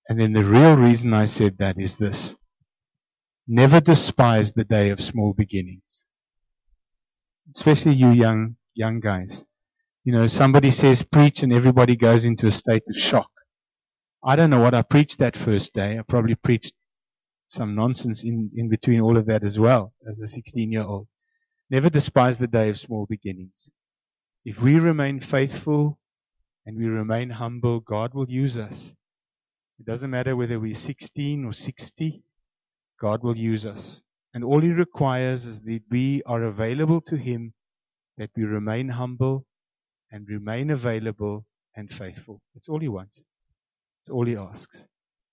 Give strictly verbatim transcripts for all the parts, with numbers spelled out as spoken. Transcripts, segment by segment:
And then the real reason I said that is this. Never despise the day of small beginnings. Especially you young, young guys. You know, somebody says preach and everybody goes into a state of shock. I don't know what I preached that first day. I probably preached some nonsense in, in between all of that as well, as a sixteen-year-old. Never despise the day of small beginnings. If we remain faithful and we remain humble, God will use us. It doesn't matter whether we're sixteen or sixty, God will use us. And all He requires is that we are available to Him, that we remain humble and remain available and faithful. That's all He wants. That's all He asks.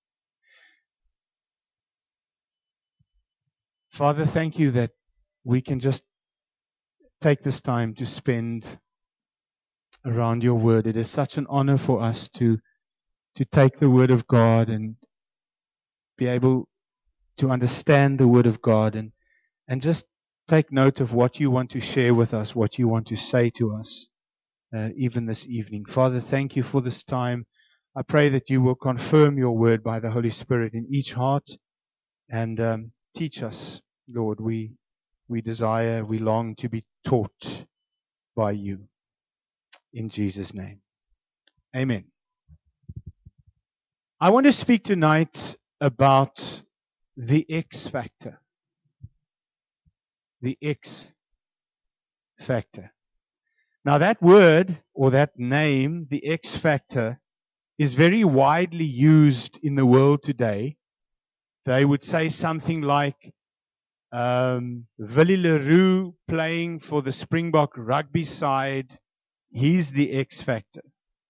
Father, thank You that we can just take this time to spend around Your Word. It is such an honor for us to, to take the Word of God and be able to understand the Word of God and, and just take note of what You want to share with us, what You want to say to us, uh, even this evening. Father, thank You for this time. I pray that You will confirm Your Word by the Holy Spirit in each heart and um, teach us, Lord. We, we desire, we long to be taught by You. In Jesus' name. Amen. I want to speak tonight about the X factor. The X factor. Now that word or that name, the X factor, is very widely used in the world today. They would say something like um, Willie Leroux playing for the Springbok rugby side, he's the X factor.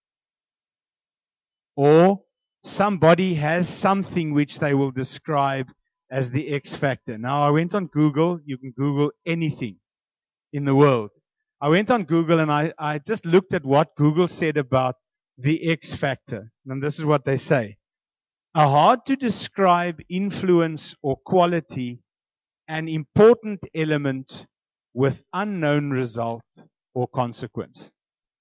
Or somebody has something which they will describe as the X factor. Now I went on Google. You can Google anything in the world. I went on Google and I, I just looked at what Google said about the X factor. And this is what they say. A hard to describe influence or quality, an important element with unknown result or consequence.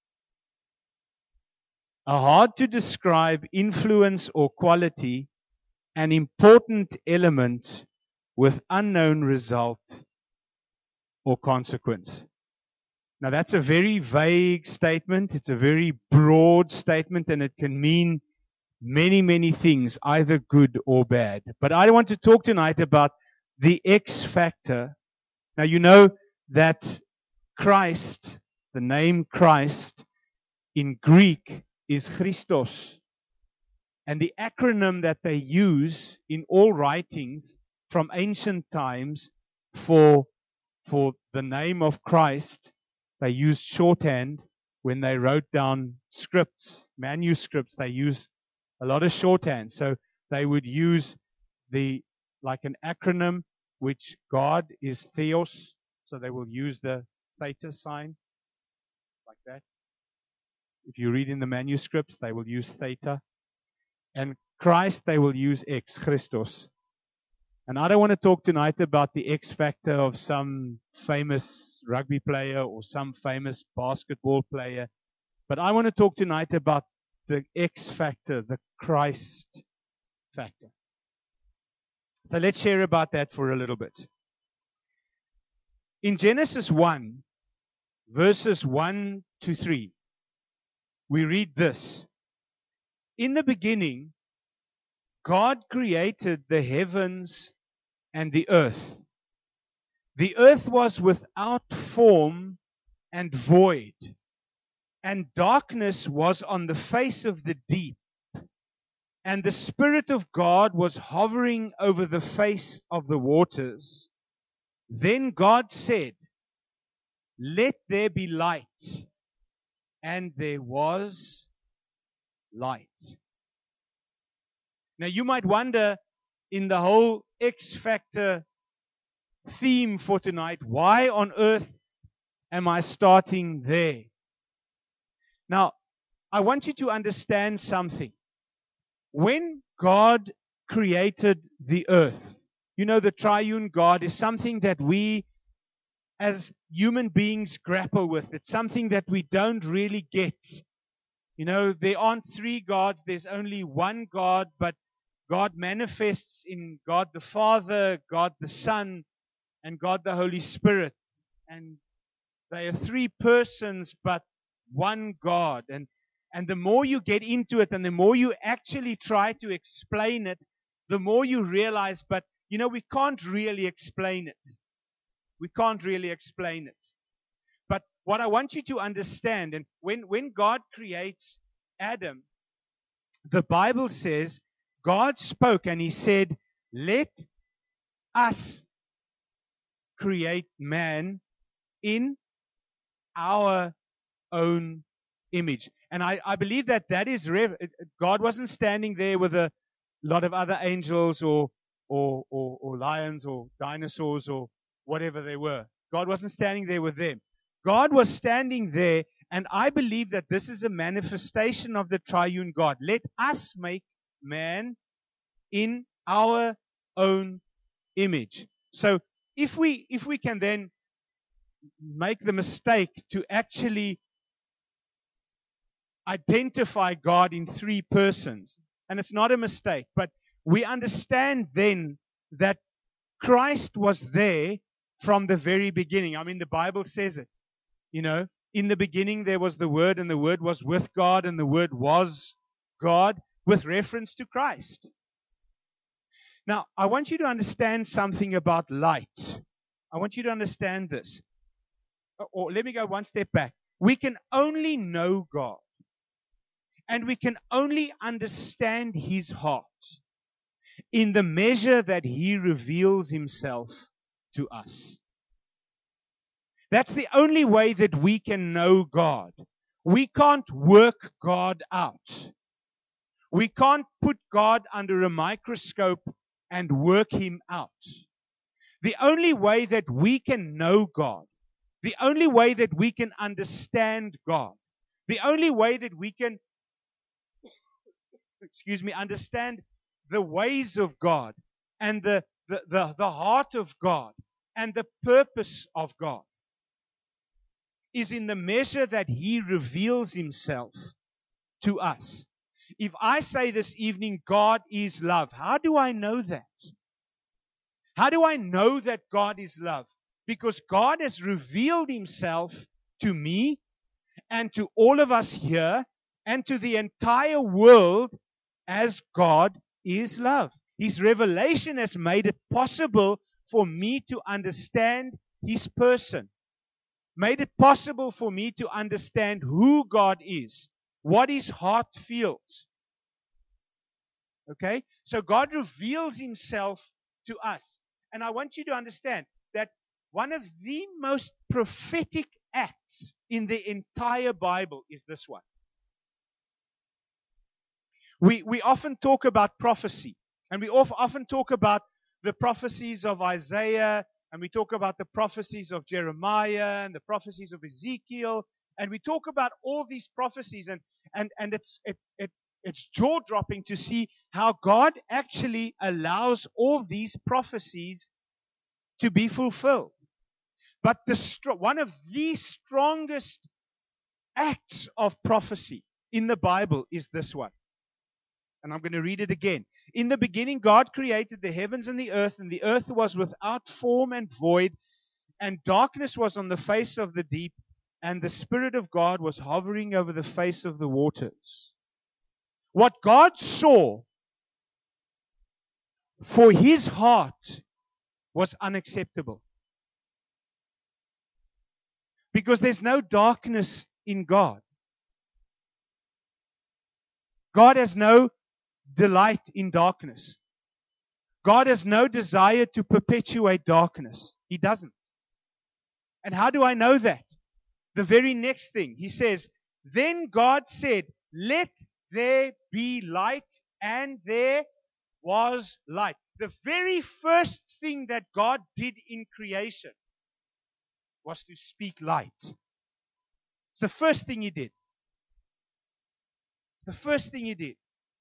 A hard to describe influence or quality, an important element with unknown result or consequence. Now that's a very vague statement. It's a very broad statement and it can mean many, many things, either good or bad. But I want to talk tonight about the X factor. Now you know that Christ, the name Christ in Greek is Christos. And the acronym that they use in all writings from ancient times for, for the name of Christ, they used shorthand when they wrote down scripts, manuscripts. They used a lot of shorthand. So they would use the, like an acronym, which God is Theos. So they will use the theta sign, like that. If you read in the manuscripts, they will use theta. And Christ, they will use X, Christos. And I don't want to talk tonight about the X factor of some famous rugby player or some famous basketball player. But I want to talk tonight about the X factor, the Christ factor. So let's share about that for a little bit. In Genesis one, verses one to three, we read this. In the beginning, God created the heavens and the earth. The earth was without form and void, and darkness was on the face of the deep. And the Spirit of God was hovering over the face of the waters. Then God said, "Let there be light." And there was light. Now you might wonder, in the whole X factor theme for tonight, why on earth am I starting there? Now, I want you to understand something. When God created the earth, you know, the triune God is something that we as human beings grapple with. It's something that we don't really get. You know, there aren't three gods, there's only one God, but God manifests in God the Father, God the Son, and God the Holy Spirit. And they are three persons, but one God. And, and the more you get into it and the more you actually try to explain it, the more you realize, but you know, we can't really explain it. We can't really explain it. But what I want you to understand, and when, when God creates Adam, the Bible says, God spoke and He said, let us create man in our own image. And I, I believe that that is, rev- God wasn't standing there with a lot of other angels or, or, or, or lions or dinosaurs or whatever they were. God wasn't standing there with them. God was standing there, and I believe that this is a manifestation of the triune God. Let us make man in our own image. So if we if we can then make the mistake to actually identify God in three persons, and it's not a mistake, but we understand then that Christ was there from the very beginning. I mean, the Bible says it. You know, in the beginning there was the Word, and the Word was with God, and the Word was God, with reference to Christ. Now, I want you to understand something about light. I want you to understand this. Or let me go one step back. We can only know God, and we can only understand His heart in the measure that He reveals Himself to us. That's the only way that we can know God. We can't work God out. We can't put God under a microscope and work Him out. The only way that we can know God, the only way that we can understand God, the only way that we can, excuse me, understand the ways of God and the, the, the, the heart of God and the purpose of God is in the measure that He reveals Himself to us. If I say this evening, God is love, how do I know that? How do I know that God is love? Because God has revealed Himself to me and to all of us here and to the entire world as God is love. His revelation has made it possible for me to understand His person. Made it possible for me to understand who God is, what His heart feels. Okay? So God reveals Himself to us. And I want you to understand that one of the most prophetic acts in the entire Bible is this one. We, we often talk about prophecy, and we often talk about the prophecies of Isaiah, and we talk about the prophecies of Jeremiah and the prophecies of Ezekiel, and we talk about all these prophecies, and, and, and it's, it, it, it's jaw-dropping to see how God actually allows all these prophecies to be fulfilled. But the one of the strongest acts of prophecy in the Bible is this one. And I'm going to read it again. In the beginning, God created the heavens and the earth, and the earth was without form and void, and darkness was on the face of the deep, and the Spirit of God was hovering over the face of the waters. What God saw for His heart was unacceptable. Because there's no darkness in God. God has no delight in darkness. God has no desire to perpetuate darkness. He doesn't. And how do I know that? The very next thing, He says, then God said, let there be light, and there was light. The very first thing that God did in creation was to speak light. It's the first thing He did. The first thing He did.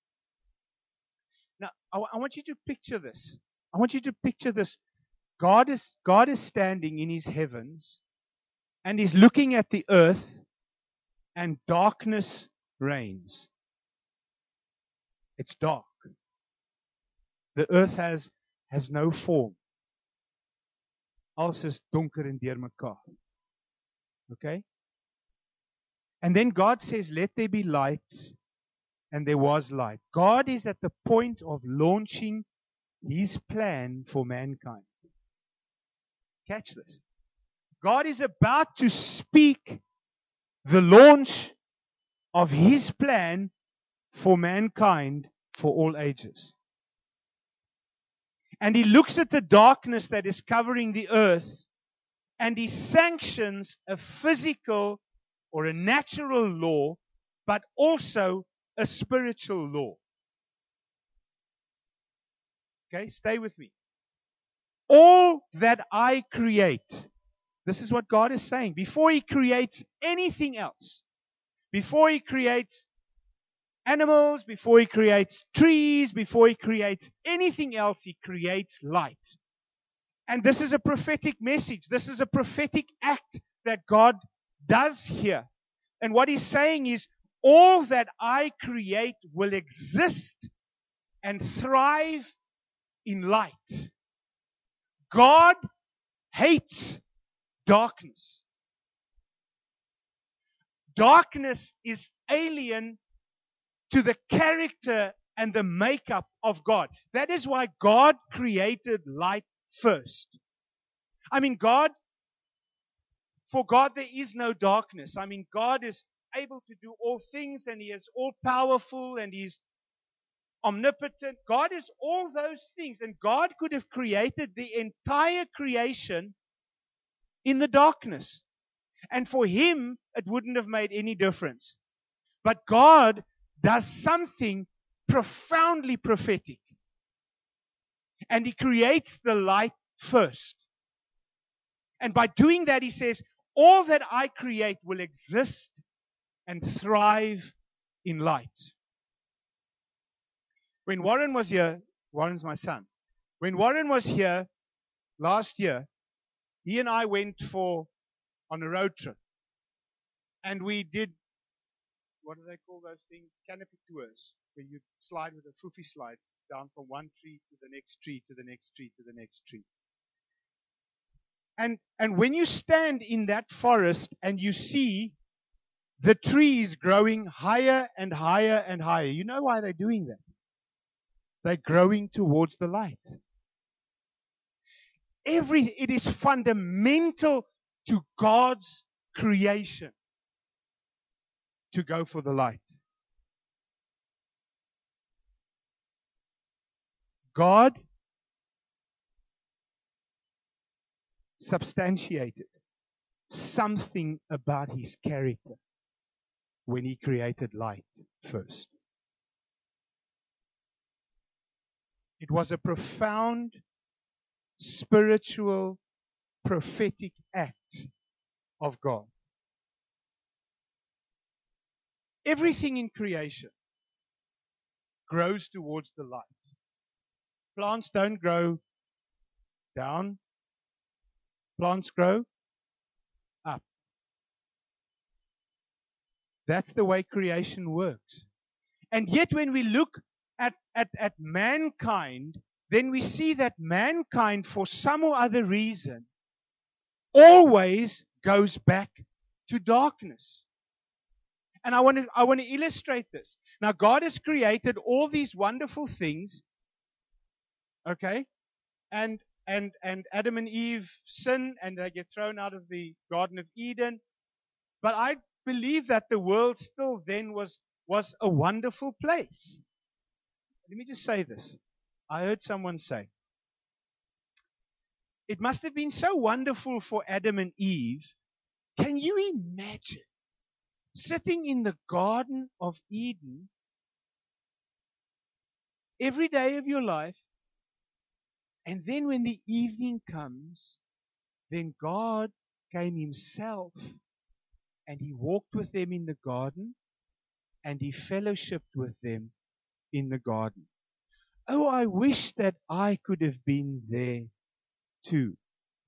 Now, I, I want you to picture this. I want you to picture this. God is, God is standing in His heavens, and He's looking at the earth, and darkness reigns. It's dark. The earth has, has no form. Alles is donker en deurmekaar. Okay? And then God says, let there be light, and there was light. God is at the point of launching His plan for mankind. Catch this. God is about to speak the launch of His plan for mankind for all ages. And He looks at the darkness that is covering the earth, and He sanctions a physical or a natural law, but also a spiritual law. Okay, stay with me. All that I create, this is what God is saying. Before He creates anything else, before He creates animals, before He creates trees, before He creates anything else, He creates light. And this is a prophetic message. This is a prophetic act that God does here. And what He's saying is, all that I create will exist and thrive in light. God hates darkness. Darkness is alien to the character and the makeup of God. That is why God created light first. I mean, God, for God there is no darkness. I mean, God is able to do all things, and He is all powerful, and He's omnipotent. God is all those things, and God could have created the entire creation in the darkness. And for Him, it wouldn't have made any difference. But God does something profoundly prophetic. And He creates the light first. And by doing that, He says, all that I create will exist and thrive in light. When Warren was here, Warren's my son. When Warren was here last year, he and I went for on a road trip. And we did, what do they call those things? Canopy tours, where you slide with a foofy slides down from one tree to the next tree, to the next tree, to the next tree. And, and when you stand in that forest and you see the trees growing higher and higher and higher, you know why they're doing that? They're growing towards the light. Every, it is fundamental to God's creation to go for the light. God substantiated something about His character when He created light first. It was a profound, spiritual, prophetic act of God. Everything in creation grows towards the light. Plants don't grow down. Plants grow up. That's the way creation works. And yet when we look at, at, at mankind, then we see that mankind, for some or other reason, always goes back to darkness. And I want to, I want to illustrate this. Now, God has created all these wonderful things, okay? And, and, and Adam and Eve sin, and they get thrown out of the Garden of Eden. But I believe that the world still then was, was a wonderful place. Let me just say this. I heard someone say, it must have been so wonderful for Adam and Eve. Can you imagine sitting in the Garden of Eden every day of your life, and then when the evening comes, then God came Himself and He walked with them in the garden and He fellowshiped with them in the garden. Oh, I wish that I could have been there too.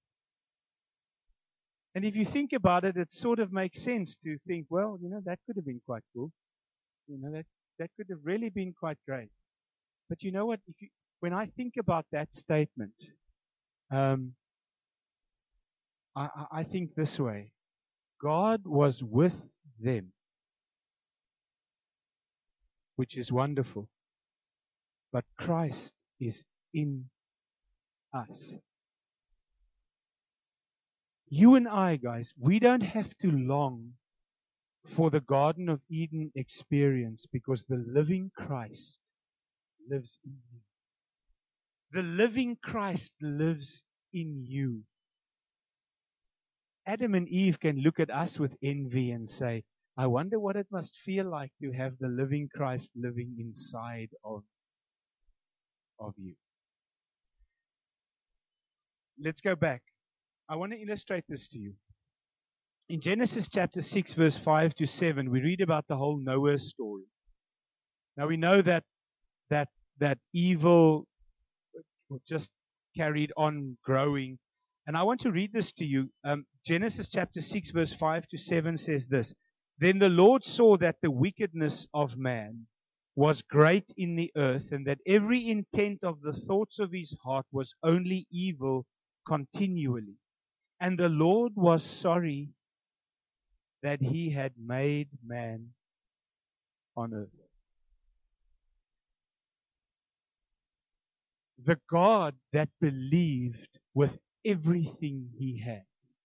And if you think about it, it sort of makes sense to think, well, you know, that could have been quite cool. You know, that, that could have really been quite great. But you know what? If you, when I think about that statement, um, I, I I think this way. God was with them, which is wonderful. But Christ is in us. You and I, guys, we don't have to long for the Garden of Eden experience because the living Christ lives in you. The living Christ lives in you. Adam and Eve can look at us with envy and say, I wonder what it must feel like to have the living Christ living inside of, of you. Let's go back. I want to illustrate this to you. In Genesis chapter six, verse five to seven, we read about the whole Noah story. Now we know that that that evil just carried on growing. And I want to read this to you. Um, Genesis chapter six, verse five to seven says this. Then the Lord saw that the wickedness of man was great in the earth, and that every intent of the thoughts of his heart was only evil continually. And the Lord was sorry that he had made man on earth. The God that believed with everything he had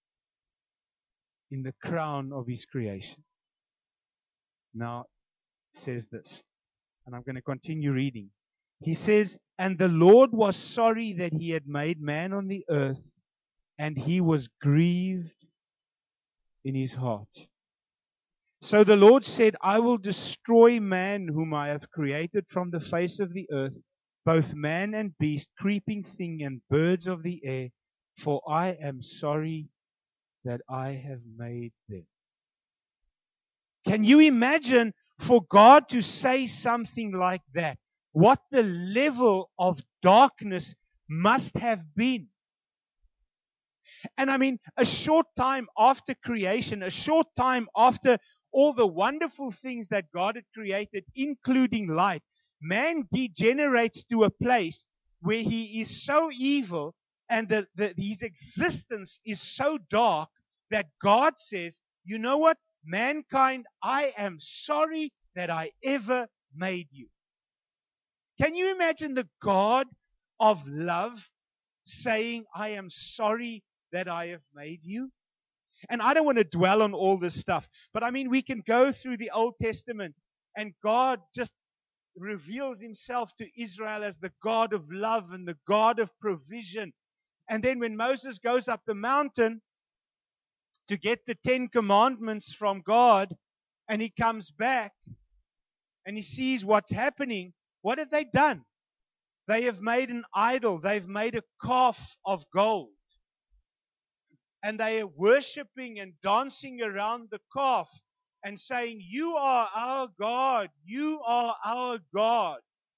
in the crown of his creation now says this, and I'm going to continue reading. He says, and the Lord was sorry that he had made man on the earth, and he was grieved in his heart. So the Lord said, I will destroy man whom I have created from the face of the earth, both man and beast, creeping thing and birds of the air, for I am sorry that I have made them. Can you imagine for God to say something like that? What the level of darkness must have been. And I mean, a short time after creation, a short time after all the wonderful things that God had created, including light, man degenerates to a place where he is so evil and the, the, his existence is so dark that God says, you know what? Mankind, I am sorry that I ever made you. Can you imagine the God of love saying, I am sorry that I have made you? And I don't want to dwell on all this stuff, but I mean, we can go through the Old Testament and God just reveals himself to Israel as the God of love and the God of provision. And then when Moses goes up the mountain to get the Ten Commandments from God, and he comes back and he sees what's happening, what have they done? They have made an idol. They've made a calf of gold. And they are worshiping and dancing around the calf and saying, you are our God. You are our God.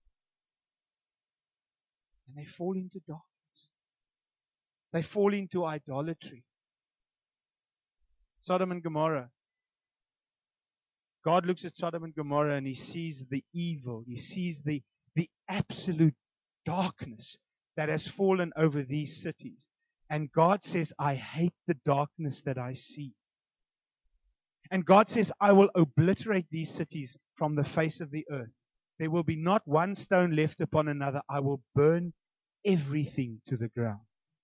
And they fall into darkness. They fall into idolatry. Sodom and Gomorrah. God looks at Sodom and Gomorrah and he sees the evil. He sees the, the absolute darkness that has fallen over these cities. And God says, I hate the darkness that I see. And God says, I will obliterate these cities from the face of the earth. There will be not one stone left upon another. I will burn everything to the ground.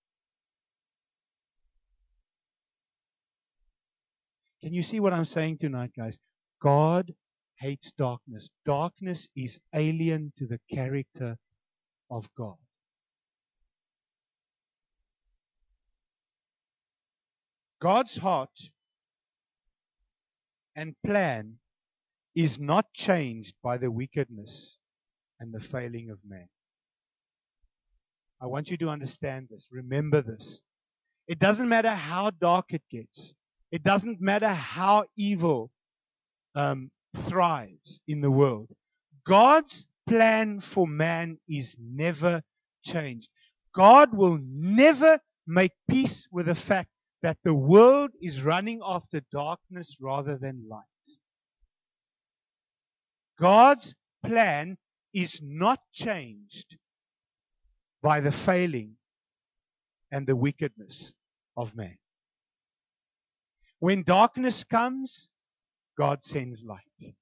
Can you see what I'm saying tonight, guys? God hates darkness. Darkness is alien to the character of God. God's heart and plan is not changed by the wickedness and the failing of man. I want you to understand this. Remember this. It doesn't matter how dark it gets. It doesn't matter how evil um, thrives in the world. God's plan for man is never changed. God will never make peace with the fact that the world is running after darkness rather than light. God's plan is not changed by the failing and the wickedness of man. When darkness comes, God sends light.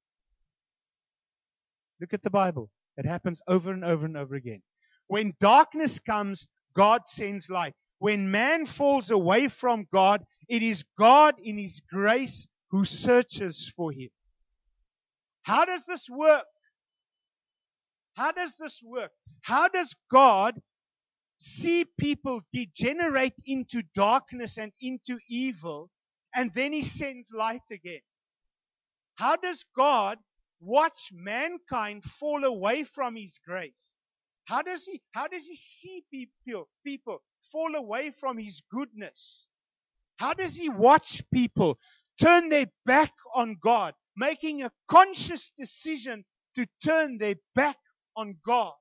Look at the Bible. It happens over and over and over again. When darkness comes, God sends light. When man falls away from God, it is God in His grace who searches for him. How does this work? How does this work? How does God see people degenerate into darkness and into evil, and then He sends light again? How does God watch mankind fall away from His grace? How does He, how does He see people, people fall away from His goodness? How does He watch people turn their back on God, making a conscious decision to turn their back on God?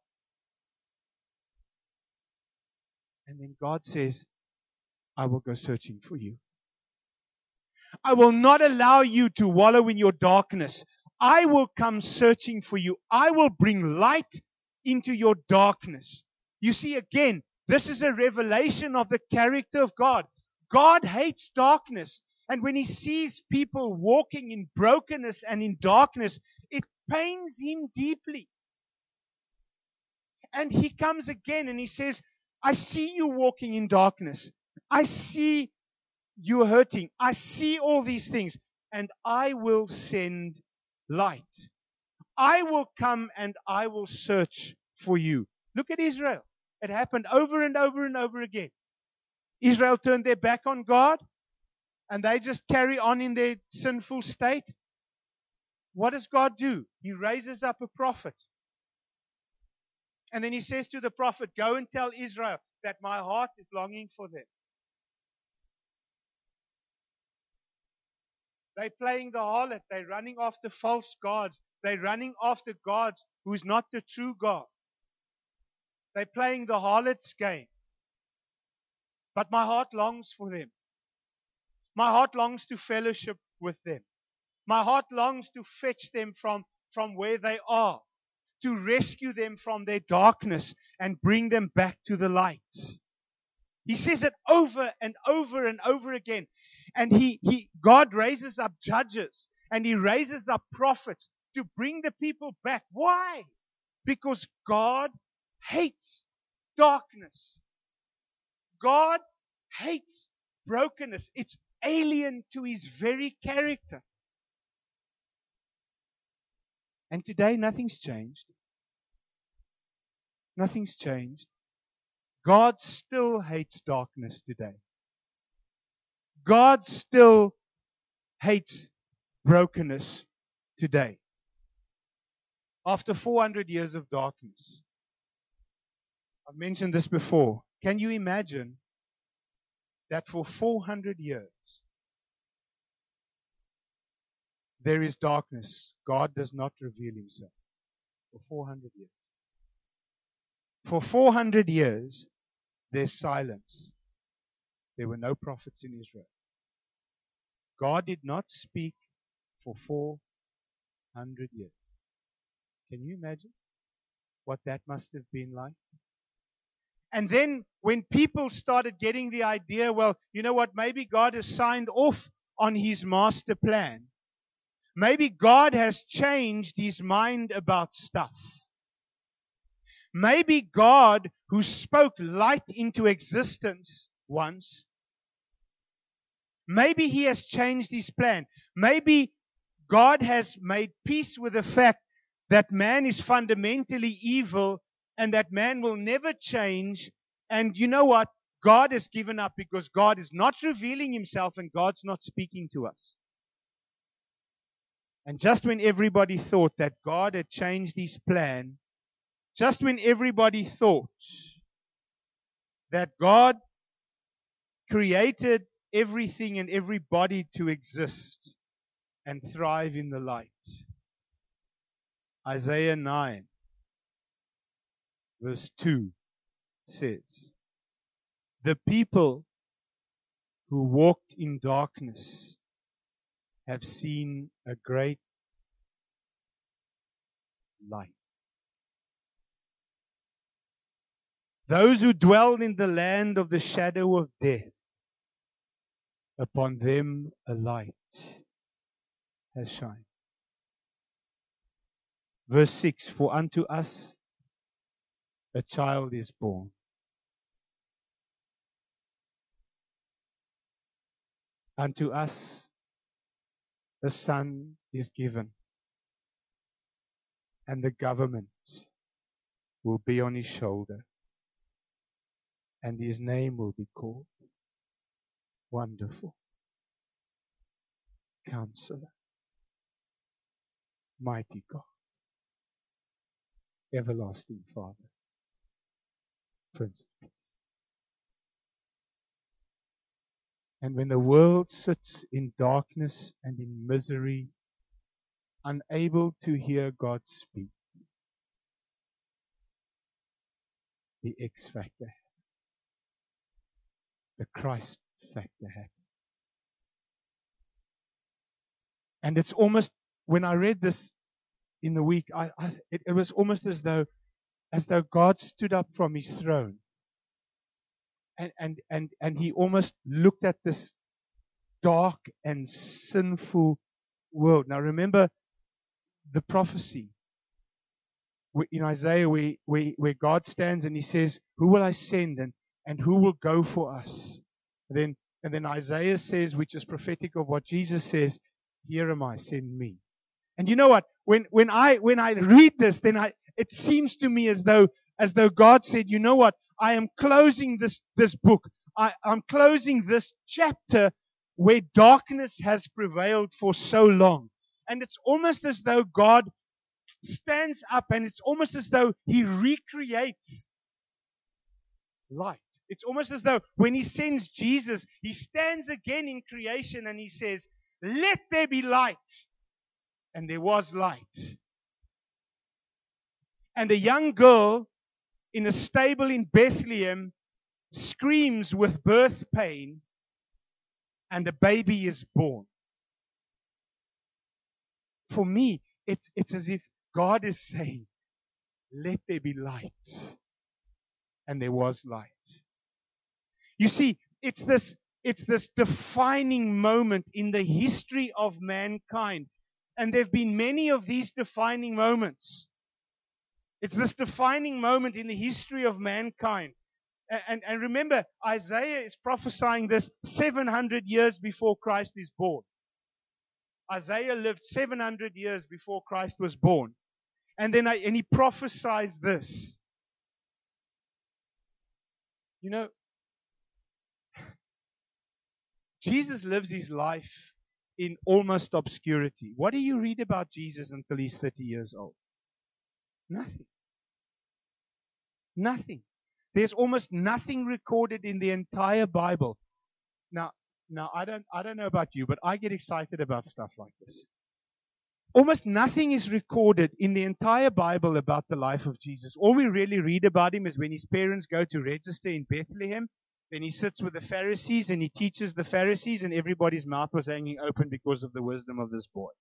And then God says, I will go searching for you. I will not allow you to wallow in your darkness. I will come searching for you. I will bring light into your darkness. You see, again, this is a revelation of the character of God. God hates darkness. And when He sees people walking in brokenness and in darkness, it pains Him deeply. And He comes again and He says, I see you walking in darkness. I see you hurting. I see all these things. And I will send light. I will come and I will search for you. Look at Israel. It happened over and over and over again. Israel turned their back on God, and they just carry on in their sinful state. What does God do? He raises up a prophet. And then He says to the prophet, go and tell Israel that my heart is longing for them. They're playing the harlot. They're running after false gods. They're running after gods who's not the true God. They're playing the harlot's game. But my heart longs for them. My heart longs to fellowship with them. My heart longs to fetch them from, from where they are, to rescue them from their darkness and bring them back to the light. He says it over and over and over again. And he, he, God raises up judges and He raises up prophets to bring the people back. Why? Because God hates darkness. God hates brokenness. It's alien to His very character. And today, nothing's changed. Nothing's changed. God still hates darkness today. God still hates brokenness today. After four hundred years of darkness. I've mentioned this before. Can you imagine that for four hundred years there is darkness? God does not reveal Himself. For four hundred years. For four hundred years, there's silence. There were no prophets in Israel. God did not speak for four hundred years. Can you imagine what that must have been like? And then when people started getting the idea, well, you know what, maybe God has signed off on His master plan. Maybe God has changed His mind about stuff. Maybe God, who spoke light into existence once, maybe He has changed His plan. Maybe God has made peace with the fact that man is fundamentally evil and that man will never change. And you know what? God has given up because God is not revealing Himself and God's not speaking to us. And just when everybody thought that God had changed His plan, just when everybody thought that God created everything and everybody to exist and thrive in the light, Isaiah nine, verse two says, the people who walked in darkness have seen a great light. those who dwell in the land of the shadow of death, upon them a light has shined. Verse six, for unto us a child is born. Unto us a son is given, and the government will be on his shoulder, and his name will be called Wonderful, Counselor, Mighty God, Everlasting Father, Prince of Peace. And when the world sits in darkness and in misery, unable to hear God speak, the X factor, the Christ factor happens. And it's almost, when I read this in the week, I, I, it, it was almost as though, as though God stood up from His throne, and and and and He almost looked at this dark and sinful world. Now remember the prophecy in Isaiah where, where, where God stands and He says, who will I send, and, and who will go for us? And then, and then Isaiah says, which is prophetic of what Jesus says, here am I, send me. And you know what? When when I when I read this, then I it seems to me as though as though God said, you know what? I am closing this, this book. I, I'm closing this chapter where darkness has prevailed for so long. And it's almost as though God stands up, and it's almost as though He recreates light. It's almost as though when He sends Jesus, He stands again in creation and He says, let there be light. And there was light. And a young girl in a stable in Bethlehem screams with birth pain, and a baby is born. For me, it's, it's as if God is saying, let there be light. And there was light. You see, it's this, it's this defining moment in the history of mankind. And there have been many of these defining moments. It's this defining moment in the history of mankind. And, and, and remember, Isaiah is prophesying this seven hundred years before Christ is born. Isaiah lived seven hundred years before Christ was born. And then I, and he prophesies this. You know, Jesus lives His life in almost obscurity. What do you read about Jesus until He's thirty years old? Nothing. Nothing. There's almost nothing recorded in the entire Bible. Now, now I don't I don't know about you, but I get excited about stuff like this. Almost nothing is recorded in the entire Bible about the life of Jesus. All we really read about Him is when His parents go to register in Bethlehem. Then He sits with the Pharisees and He teaches the Pharisees, and everybody's mouth was hanging open because of the wisdom of this boy.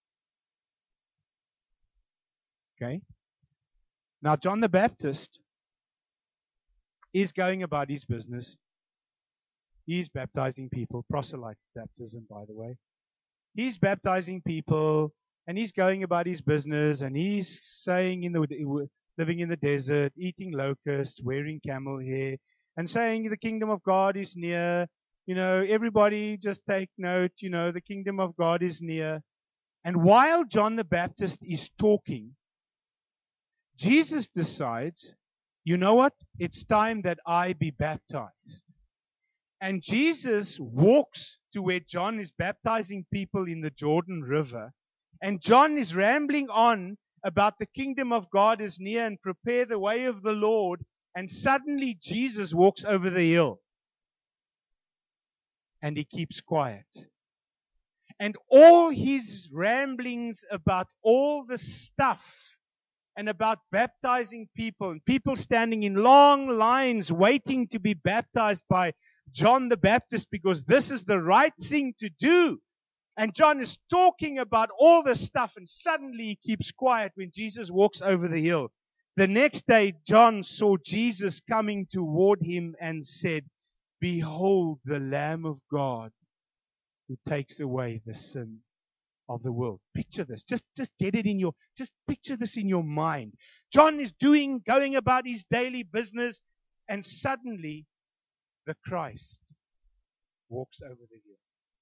Okay? Now, John the Baptist is going about his business. He's baptizing people, proselyte baptism, by the way. He's baptizing people, and he's going about his business, and he's saying, in the living in the desert, eating locusts, wearing camel hair, and saying the kingdom of God is near. You know, everybody just take note, you know, the kingdom of God is near. And while John the Baptist is talking, Jesus decides, you know what? It's time that I be baptized. And Jesus walks to where John is baptizing people in the Jordan River. And John is rambling on about the kingdom of God is near and prepare the way of the Lord. And suddenly Jesus walks over the hill. And He keeps quiet. And all his ramblings about all the stuff and about baptizing people, and people standing in long lines waiting to be baptized by John the Baptist because this is the right thing to do. And John is talking about all this stuff, and suddenly he keeps quiet when Jesus walks over the hill. The next day, John saw Jesus coming toward him and said, "Behold the Lamb of God who takes away the sin of the world." Picture this. Just, just get it in your, just picture this in your mind. John is doing, going about his daily business, and suddenly the Christ walks over the hill.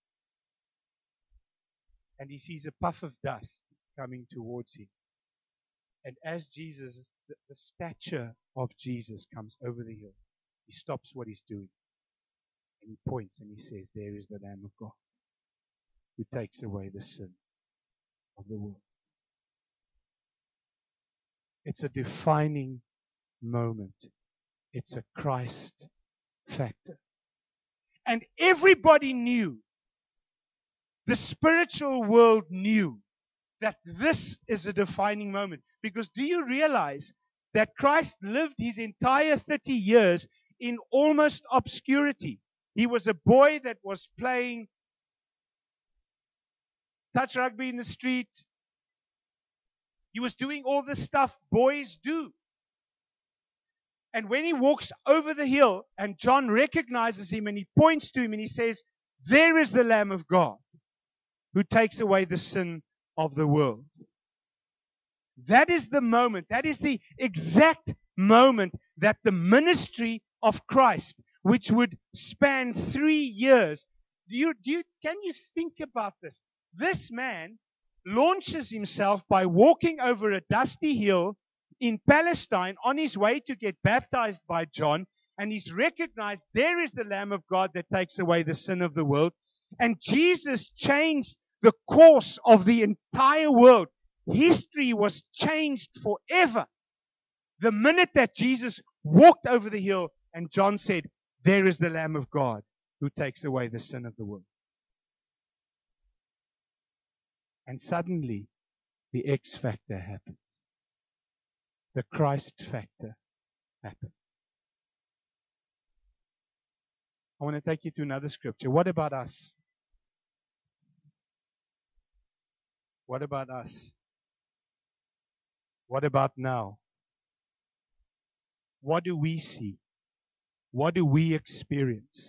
And he sees a puff of dust coming towards him. And as Jesus, the, the stature of Jesus comes over the hill, he stops what he's doing. And he points and he says, "There is the Lamb of God who takes away the sin of the world." It's a defining moment. It's a Christ factor. And everybody knew, the spiritual world knew, that this is a defining moment. Because do you realize that Christ lived his entire thirty years in almost obscurity? He was a boy that was playing touch rugby in the street. He was doing all the stuff boys do. And when he walks over the hill and John recognizes him and he points to him and he says, "There is the Lamb of God who takes away the sin of the world." That is the moment, that is the exact moment that the ministry of Christ, which would span three years, do you, do you, can you think about this? This man launches himself by walking over a dusty hill in Palestine on his way to get baptized by John, and he's recognized there is the Lamb of God that takes away the sin of the world. And Jesus changed the course of the entire world. History was changed forever the minute that Jesus walked over the hill and John said, "There is the Lamb of God who takes away the sin of the world." And suddenly, the X factor happens. The Christ factor happens. I want to take you to another scripture. What about us? What about us? What about now? What do we see? What do we experience?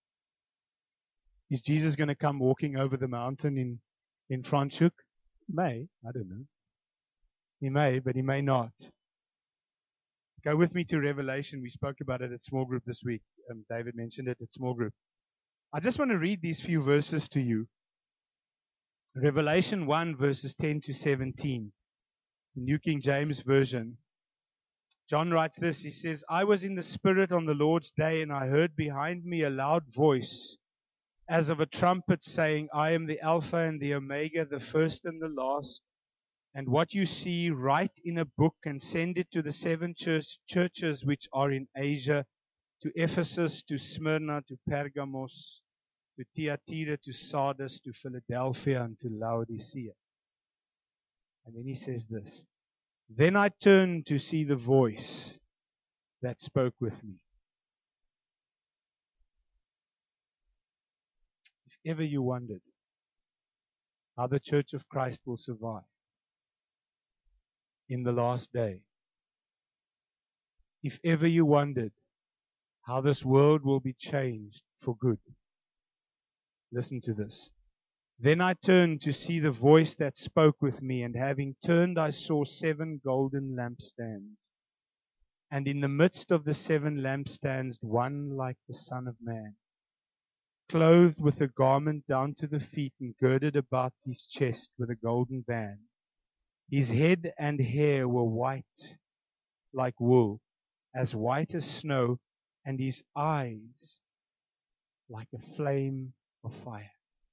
Is Jesus going to come walking over the mountain in, in Franschhoek? He may. I don't know. He may, but he may not. Go with me to Revelation. We spoke about it at small group this week. Um, David mentioned it at small group. I just want to read these few verses to you. Revelation one, verses ten to seventeen. The New King James Version. John writes this. He says, "I was in the Spirit on the Lord's day, and I heard behind me a loud voice, as of a trumpet, saying, 'I am the Alpha and the Omega, the first and the last. And what you see, write in a book and send it to the seven church, churches which are in Asia, to Ephesus, to Smyrna, to Pergamos, to Thyatira, to Sardis, to Philadelphia, and to Laodicea.'" And then he says this, "Then I turned to see the voice that spoke with me." If ever you wondered how the Church of Christ will survive in the last day, if ever you wondered how this world will be changed for good, listen to this. "Then I turned to see the voice that spoke with me, and having turned I saw seven golden lampstands. And in the midst of the seven lampstands one like the Son of Man, clothed with a garment down to the feet and girded about his chest with a golden band. His head and hair were white like wool, as white as snow, and his eyes like a flame of fire.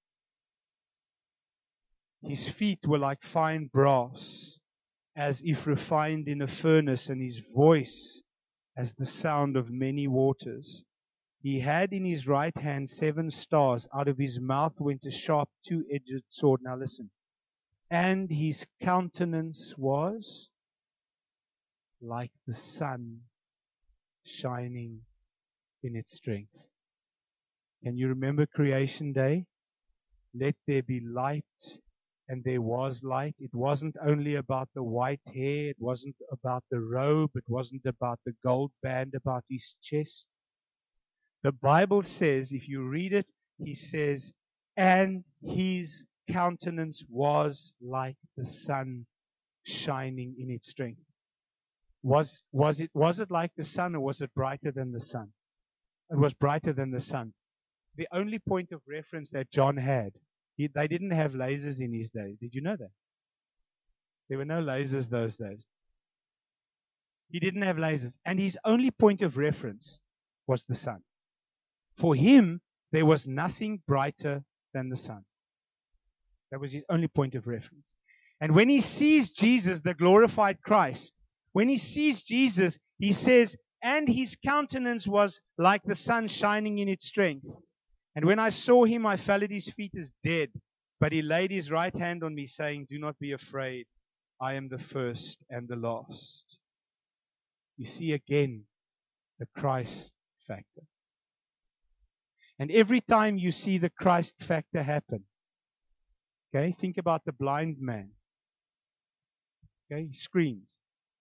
His feet were like fine brass, as if refined in a furnace, and his voice as the sound of many waters. He had in his right hand seven stars. Out of his mouth went a sharp two-edged sword." Now listen. "And his countenance was like the sun shining in its strength." Can you remember creation day? "Let there be light, and there was light. It wasn't only about the white hair. It wasn't about the robe. It wasn't about the gold band about his chest. The Bible says, if you read it, he says, and his countenance was like the sun shining in its strength. Was, was it, was it like the sun, or was it brighter than the sun? It was brighter than the sun. The only point of reference that John had, he, they didn't have lasers in his day. Did you know that? There were no lasers those days. He didn't have lasers. And his only point of reference was the sun. For him, there was nothing brighter than the sun. That was his only point of reference. And when he sees Jesus, the glorified Christ, when he sees Jesus, he says, and his countenance was like the sun shining in its strength. And when I saw him, I fell at his feet as dead. But he laid his right hand on me, saying, do not be afraid. I am the first and the last. You see again the Christ factor. And every time you see the Christ factor happen, okay, think about the blind man. Okay, he screams,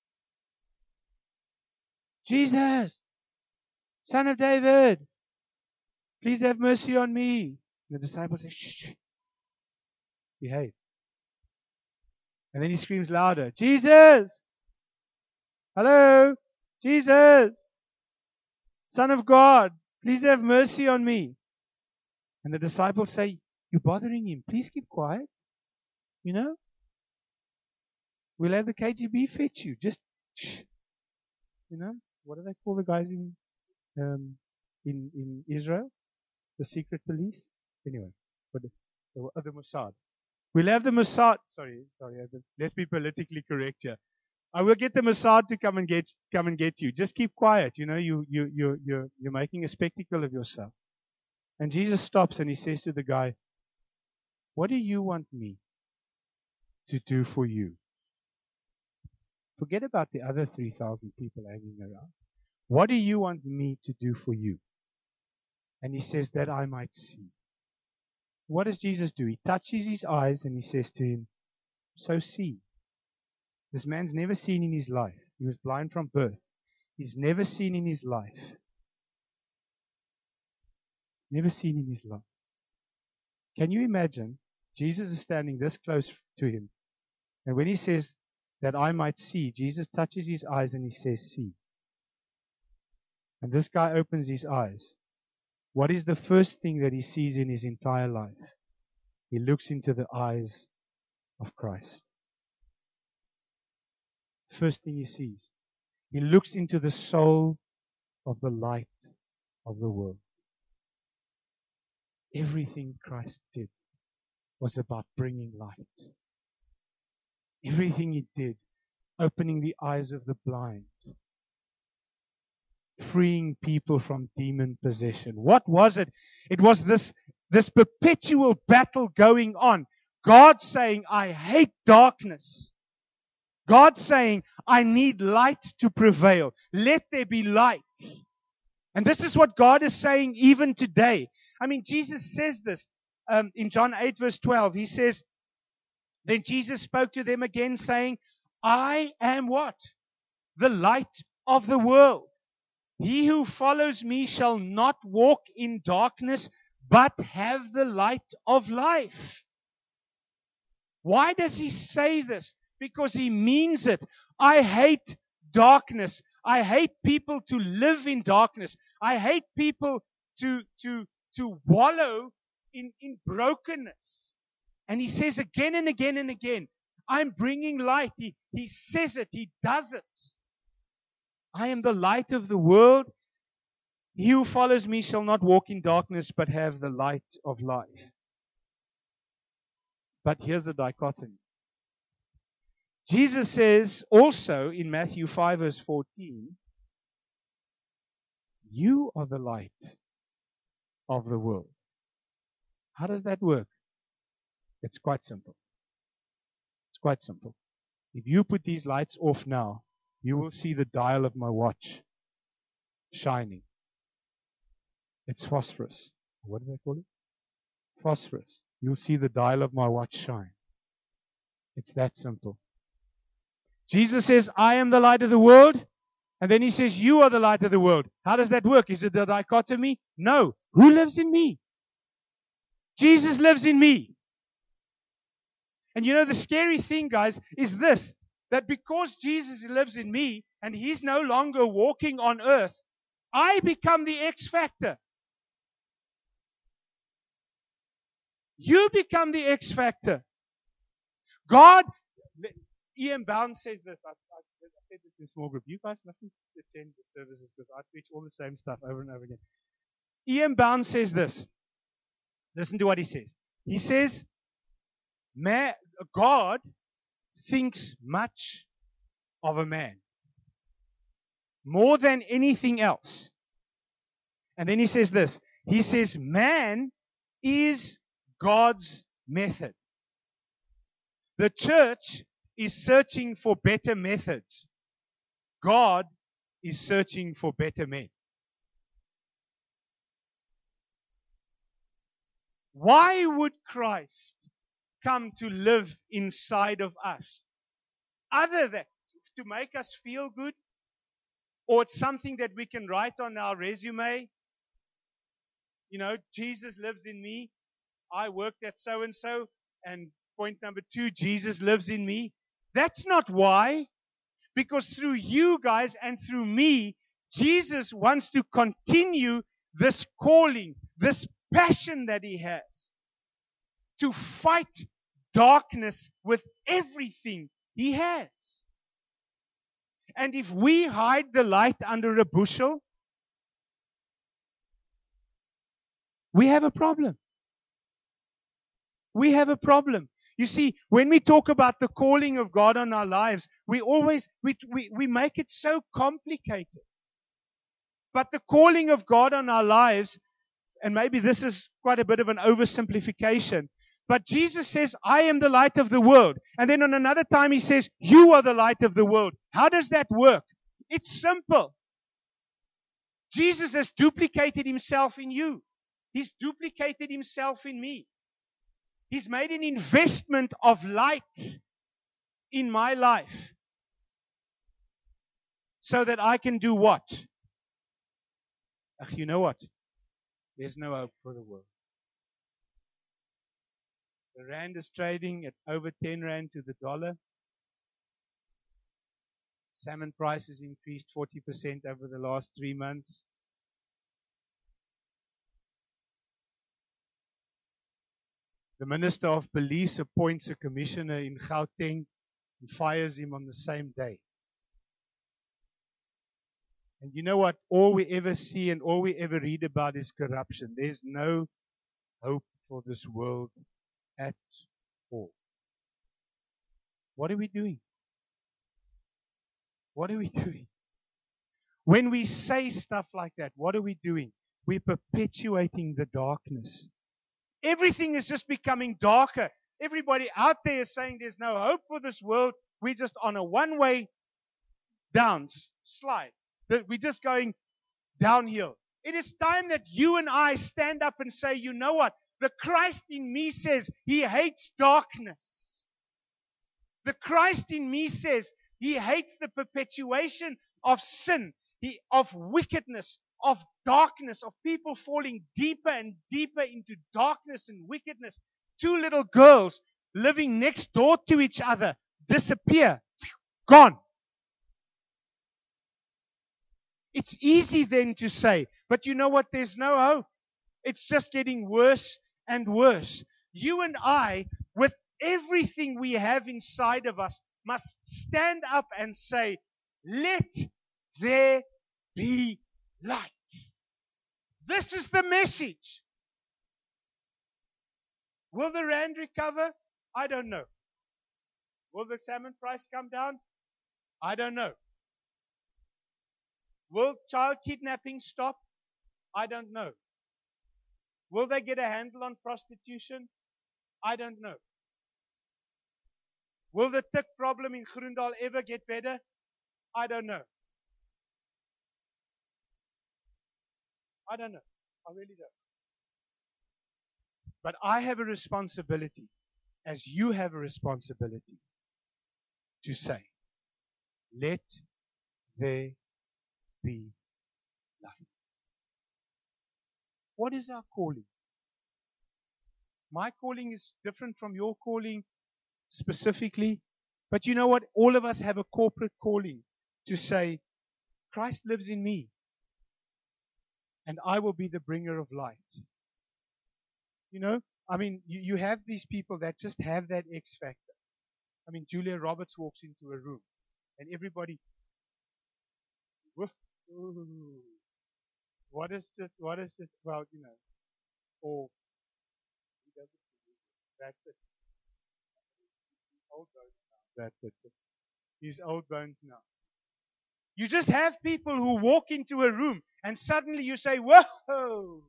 Jesus, Son of David, please have mercy on me. And the disciples say, shh, behave. And then he screams louder, Jesus, hello, Jesus, Son of God, please have mercy on me. And the disciples say, you're bothering him. Please keep quiet. You know? We'll have the K G B fetch you. Just shh. You know? What do they call the guys in um, in in Israel? The secret police? Anyway. But the, the, the Mossad. We'll have the Mossad. Sorry, sorry. Let's be politically correct here. I will get the Mossad to come and get come and get you. Just keep quiet. You know, you you you you're you're making a spectacle of yourself. And Jesus stops and he says to the guy, what do you want me to do for you? Forget about the other three thousand people hanging around. What do you want me to do for you? And he says, that I might see. What does Jesus do? He touches his eyes and he says to him, so see. This man's never seen in his life. He was blind from birth. He's never seen in his life. Never seen in his life. Can you imagine? Jesus is standing this close to him. And when he says that I might see, Jesus touches his eyes and he says, see. And this guy opens his eyes. What is the first thing that he sees in his entire life? He looks into the eyes of Christ. First thing he sees. He looks into the soul of the light of the world. Everything Christ did was about bringing light. Everything he did, opening the eyes of the blind, freeing people from demon possession. What was it? It was this, this perpetual battle going on. God saying, I hate darkness. God saying, I need light to prevail. Let there be light. And this is what God is saying even today. I mean, Jesus says this um, in John eight verse twelve. He says, then Jesus spoke to them again saying, I am what? The light of the world. He who follows me shall not walk in darkness, but have the light of life. Why does he say this? Because he means it. I hate darkness. I hate people to live in darkness. I hate people to, to, to wallow in, in brokenness. And he says again and again and again, I'm bringing light. He, he says it. He does it. I am the light of the world. He who follows me shall not walk in darkness, but have the light of life. But here's a dichotomy. Jesus says also in Matthew five verse fourteen, you are the light of the world. How does that work? It's quite simple. It's quite simple. If you put these lights off now, you will see the dial of my watch shining. It's phosphorus. What do they call it? Phosphorus. You'll see the dial of my watch shine. It's that simple. Jesus says, I am the light of the world. And then he says, you are the light of the world. How does that work? Is it a dichotomy? No. Who lives in me? Jesus lives in me. And you know, the scary thing, guys, is this, that because Jesus lives in me and he's no longer walking on earth, I become the X factor. You become the X factor. God, Ian Bound says this. I, I, I said this in small group. You guys mustn't attend the services because I preach all the same stuff over and over again. Ian Bound says this. Listen to what he says. He says, man, God thinks much of a man, more than anything else. And then he says this. He says, man is God's method. The church is searching for better methods. God is searching for better men. Why would Christ come to live inside of us? Other than to make us feel good, or it's something that we can write on our resume. You know, Jesus lives in me. I worked at so-and-so. And point number two, Jesus lives in me. That's not why. Because through you guys and through me, Jesus wants to continue this calling, this passion that he has to fight darkness with everything he has. And if we hide the light under a bushel, we have a problem. We have a problem. You see, when we talk about the calling of God on our lives, we always, we, we, we make it so complicated. But the calling of God on our lives, and maybe this is quite a bit of an oversimplification, but Jesus says, I am the light of the world. And then on another time he says, you are the light of the world. How does that work? It's simple. Jesus has duplicated himself in you. He's duplicated himself in me. He's made an investment of light in my life so that I can do what? Ach, you know what? There's no hope for the world. The rand is trading at over ten rand to the dollar. Salmon prices increased forty percent over the last three months. The Minister of Police appoints a commissioner in Gauteng and fires him on the same day. And you know what? All we ever see and all we ever read about is corruption. There's no hope for this world at all. What are we doing? What are we doing? When we say stuff like that, what are we doing? We're perpetuating the darkness. Everything is just becoming darker. Everybody out there is saying there's no hope for this world. We're just on a one-way down slide. We're just going downhill. It is time that you and I stand up and say, you know what? The Christ in me says he hates darkness. The Christ in me says he hates the perpetuation of sin, he, of wickedness, of darkness, of people falling deeper and deeper into darkness and wickedness. Two little girls living next door to each other disappear. Gone. It's easy then to say, but you know what? There's no hope. It's just getting worse and worse. You and I, with everything we have inside of us, must stand up and say, let there be light. This is the message. Will the rand recover? I don't know. Will the salmon price come down? I don't know. Will child kidnapping stop? I don't know. Will they get a handle on prostitution? I don't know. Will the tick problem in Groendal ever get better? I don't know. I don't know. I really don't. But I have a responsibility as you have a responsibility to say, let there be light. What is our calling? My calling is different from your calling specifically. But you know what? All of us have a corporate calling to say, Christ lives in me, and I will be the bringer of light. You know, I mean, you, you have these people that just have that X factor. I mean, Julia Roberts walks into a room, and everybody, whoa, ooh, what is just, what is just, well, you know, or, that's it. Old bones now. That's it. He's old bones now. You just have people who walk into a room and suddenly you say, whoa,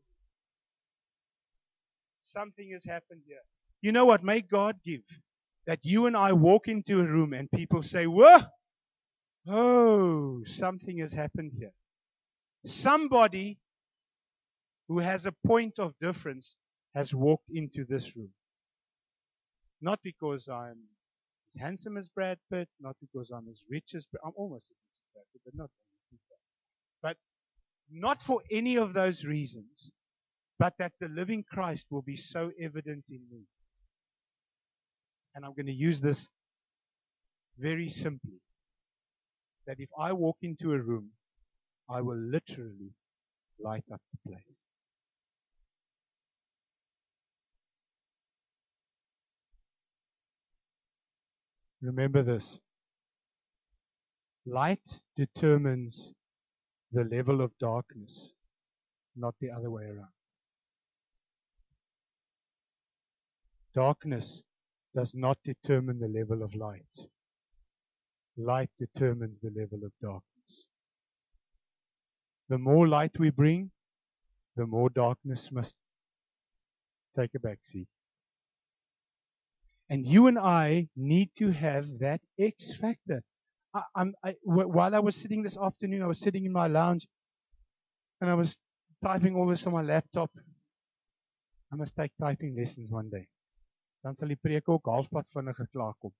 something has happened here. You know what? May God give that you and I walk into a room and people say, whoa, oh, something has happened here. Somebody who has a point of difference has walked into this room. Not because I'm as handsome as Brad Pitt, not because I'm as rich as Brad, I'm almost as rich as Brad Pitt, but not But not for any of those reasons, but that the living Christ will be so evident in me. And I'm going to use this very simply. That if I walk into a room, I will literally light up the place. Remember this. Light determines the level of darkness, not the other way around. Darkness does not determine the level of light. Light determines the level of darkness. The more light we bring, the more darkness must take a back seat. And you and I need to have that X factor. I, I'm, I, while I was sitting this afternoon, I was sitting in my lounge and I was typing all this on my laptop. I must take typing lessons one day. Dan sal die preek ook halfpad vinniger klaarkom.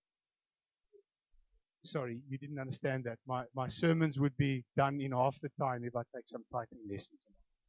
Sorry, you didn't understand that. My, my sermons would be done in half the time if I take some typing lessons.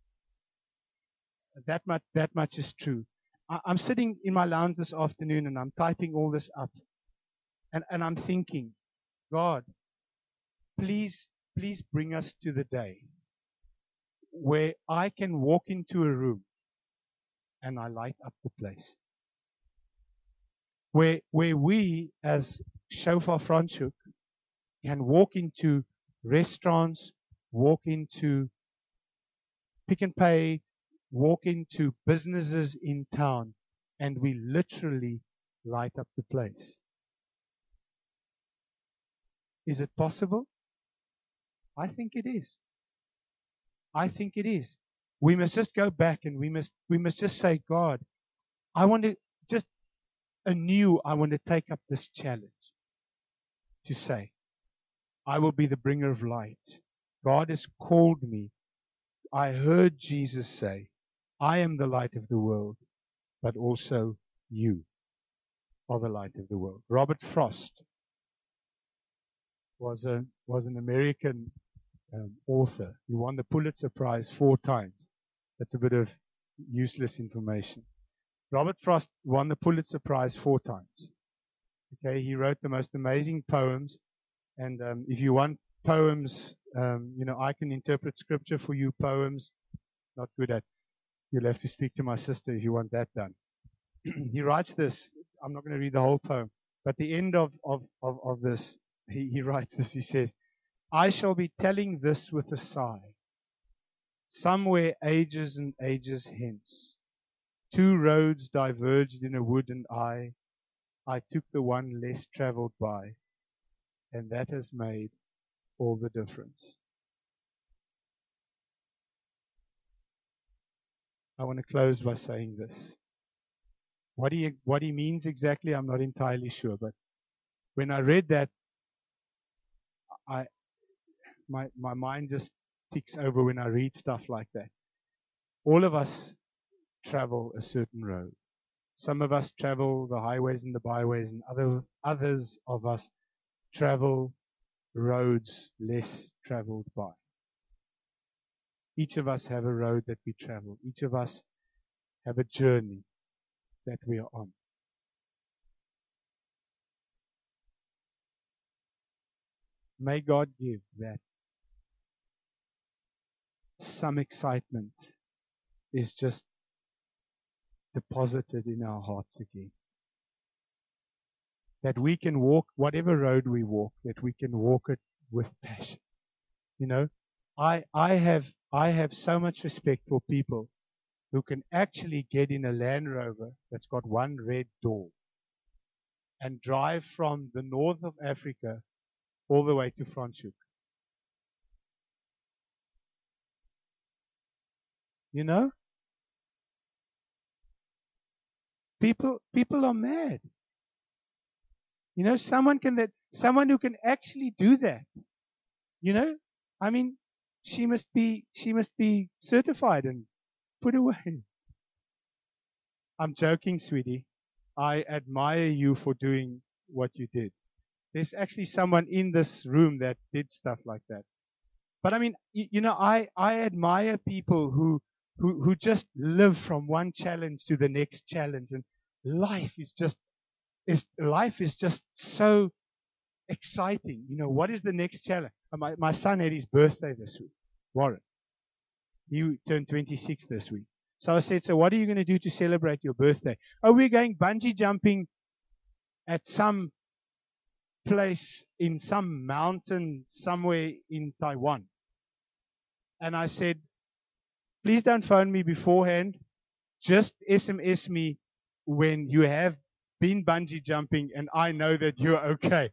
That much, that much is true. I, I'm sitting in my lounge this afternoon and I'm typing all this up. And, and I'm thinking, God, please, please bring us to the day where I can walk into a room and I light up the place. Where, where we, as Shofar Franschhoek, can walk into restaurants, walk into Pick n Pay, walk into businesses in town, and we literally light up the place. Is it possible? I think it is. I think it is. We must just go back and we must we must just say, God, I want to just anew, I want to take up this challenge to say, I will be the bringer of light. God has called me. I heard Jesus say, I am the light of the world, but also you are the light of the world. Robert Frost was a was an American um, author. He won the Pulitzer Prize four times. That's a bit of useless information. Robert Frost won the Pulitzer Prize four times. Okay, he wrote the most amazing poems. And um, if you want poems, um, you know, I can interpret scripture for you. Poems, not good at. You'll have to speak to my sister if you want that done. He writes this. I'm not going to read the whole poem, but the end of of of, of this, he, he writes this. He says, "I shall be telling this with a sigh. Somewhere ages and ages hence, two roads diverged in a wood, and I, I took the one less traveled by, and that has made all the difference." I want to close by saying this. What he, what he means exactly, I'm not entirely sure, but when I read that, I, my, my mind just ticks over when I read stuff like that. All of us travel a certain road. Some of us travel the highways and the byways, and other, others of us travel roads less traveled by. Each of us have a road that we travel. Each of us have a journey that we are on. May God give that some excitement is just deposited in our hearts again. That we can walk whatever road we walk, that we can walk it with passion. You know, I I have I have so much respect for people who can actually get in a Land Rover that's got one red door and drive from the north of Africa all the way to Franschhoek. You know? People people are mad. You know, someone can that someone who can actually do that. You know? I mean, she must be she must be certified and put away. I'm joking, sweetie. I admire you for doing what you did. There's actually someone in this room that did stuff like that. But I mean, you, you know, I, I admire people who, who, who just live from one challenge to the next challenge. And life is just, is, life is just so exciting. You know, what is the next challenge? My, my son had his birthday this week, Warren. He turned twenty-six this week. So I said, so what are you going to do to celebrate your birthday? Oh, we're going bungee jumping at some place in some mountain somewhere in Taiwan. And I said, please don't phone me beforehand. Just S M S me when you have been bungee jumping and I know that you're okay.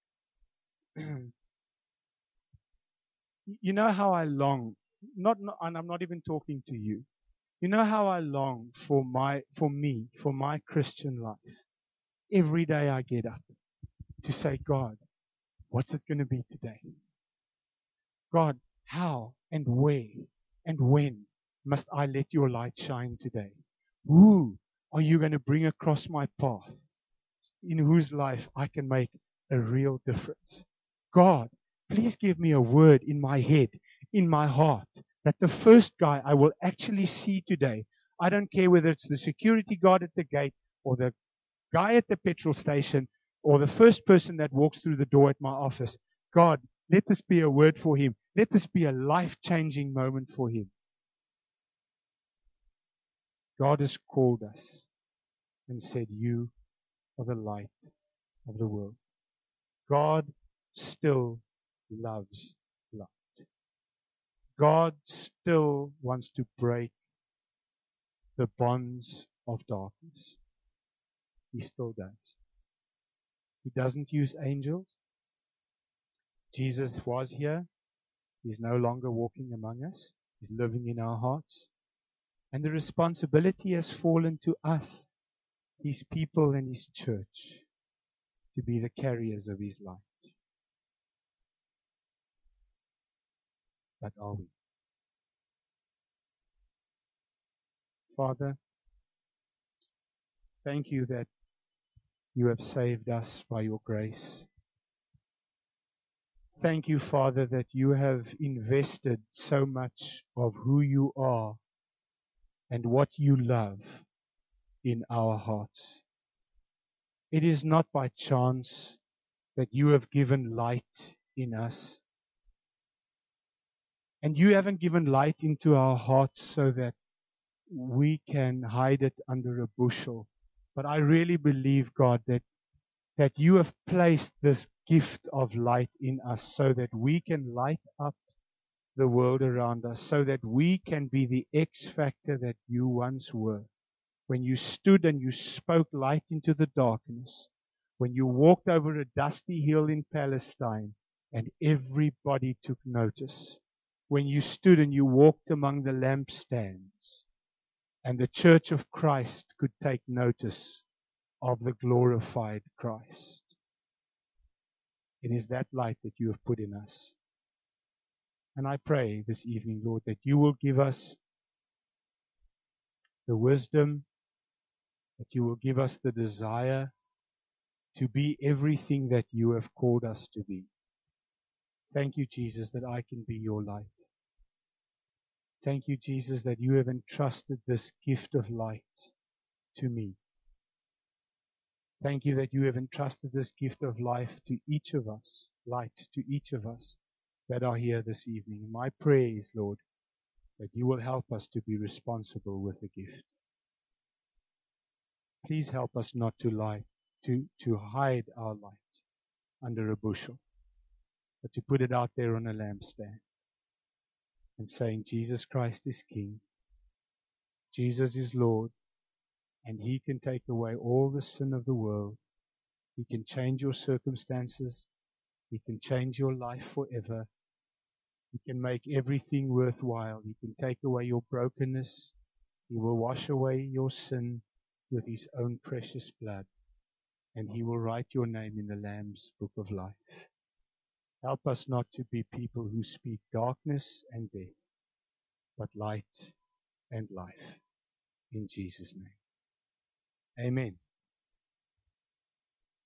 You know how I long, not, not, and I'm not even talking to you. You know how I long for my, for me, for my Christian life. Every day I get up to say, God, what's it going to be today? God, how and where and when must I let your light shine today? Who are you going to bring across my path in whose life I can make a real difference? God, please give me a word in my head, in my heart, that the first guy I will actually see today, I don't care whether it's the security guard at the gate or the guy at the petrol station or the first person that walks through the door at my office. God, let this be a word for him. Let this be a life-changing moment for him. God has called us and said, you are the light of the world. God still loves light. God still wants to break the bonds of darkness. He still does. He doesn't use angels. Jesus was here. He's no longer walking among us. He's living in our hearts. And the responsibility has fallen to us, His people and His church, to be the carriers of His light. But are we? Father, thank you that you have saved us by your grace. Thank you, Father, that you have invested so much of who you are and what you love in our hearts. It is not by chance that you have given light in us. And you haven't given light into our hearts so that we can hide it under a bushel. But I really believe, God, that, that you have placed this gift of light in us so that we can light up the world around us, so that we can be the X factor that you once were. When you stood and you spoke light into the darkness, when you walked over a dusty hill in Palestine and everybody took notice, when you stood and you walked among the lampstands and the church of Christ could take notice of the glorified Christ. It is that light that you have put in us. And I pray this evening, Lord, that you will give us the wisdom, that you will give us the desire to be everything that you have called us to be. Thank you, Jesus, that I can be your light. Thank you, Jesus, that you have entrusted this gift of light to me. Thank you that you have entrusted this gift of life to each of us, light to each of us that are here this evening. And my prayer is, Lord, that you will help us to be responsible with the gift. Please help us not to lie, to, to hide our light under a bushel, but to put it out there on a lampstand and saying, Jesus Christ is King, Jesus is Lord, and He can take away all the sin of the world. He can change your circumstances. He can change your life forever. He can make everything worthwhile. He can take away your brokenness. He will wash away your sin with His own precious blood, and He will write your name in the Lamb's book of life. Help us not to be people who speak darkness and death, but light and life. In Jesus' name. Amen.